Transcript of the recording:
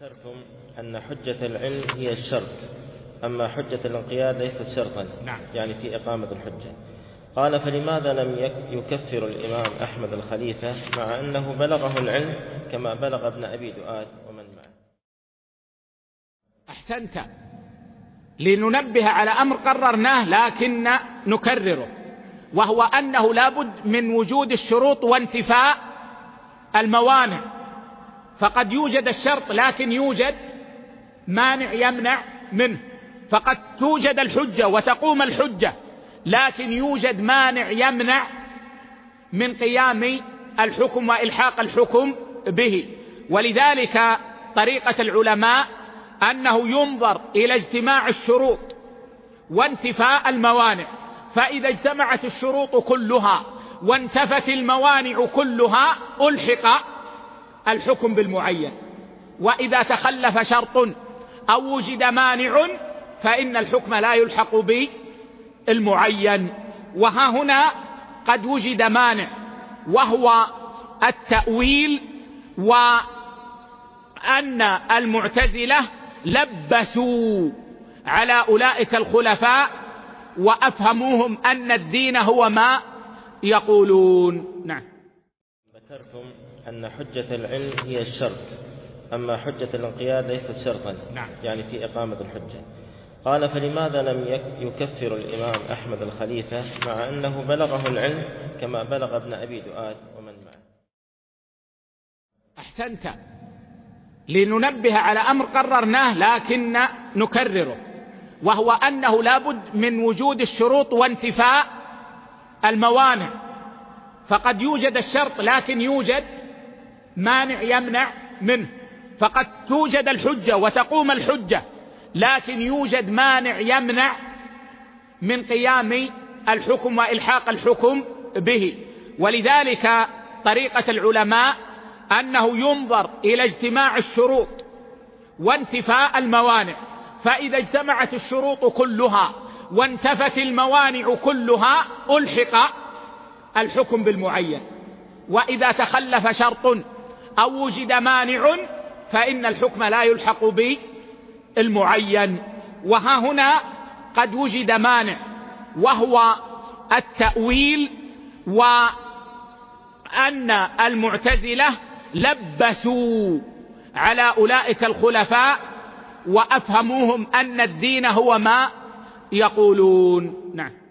ذكرتم أن حجة العلم هي الشرط، أما حجة الانقياد ليست شرطا. نعم. يعني في إقامة الحجة. قال: فلماذا لم يكفر الإمام أحمد الخليفة مع أنه بلغه العلم كما بلغ ابن أبي دؤاد ومن معه؟ أحسنت. لننبه على أمر قررناه لكن نكرره، وهو أنه لابد من وجود الشروط وانتفاء الموانع. فقد يوجد الشرط لكن يوجد مانع يمنع منه، فقد توجد الحجة وتقوم الحجة لكن يوجد مانع يمنع من قيام الحكم وإلحاق الحكم به. ولذلك طريقة العلماء أنه ينظر إلى اجتماع الشروط وانتفاء الموانع، فإذا اجتمعت الشروط كلها وانتفت الموانع كلها ألحق الحكم بالمعين، وإذا تخلف شرط أو وجد مانع فإن الحكم لا يلحق بالمعين. وها هنا قد وجد مانع، وهو التأويل، وأن المعتزلة لبسوا على أولئك الخلفاء وأفهموهم أن الدين هو ما يقولون. نعم. ذكرتم أن حجة العلم هي الشرط، أما حجة الانقياد ليست شرطا. نعم. يعني في إقامة الحجة. قال: فلماذا لم يكفر الإمام أحمد الخليفة مع أنه بلغه العلم كما بلغ ابن أبي دؤاد ومن معه؟ أحسنت. لننبه على أمر قررناه لكن نكرره، وهو أنه لابد من وجود الشروط وانتفاء الموانع. فقد يوجد الشرط لكن يوجد مانع يمنع منه، فقد توجد الحجة وتقوم الحجة لكن يوجد مانع يمنع من قيام الحكم وإلحاق الحكم به. ولذلك طريقة العلماء أنه ينظر إلى اجتماع الشروط وانتفاء الموانع، فإذا اجتمعت الشروط كلها وانتفت الموانع كلها ألحق الحكم بالمعين، وإذا تخلف شرط أو وجد مانع فإن الحكم لا يلحق بالمعين. وها هنا قد وجد مانع، وهو التأويل، وأن المعتزلة لبسوا على أولئك الخلفاء وأفهموهم أن الدين هو ما يقولون. نعم.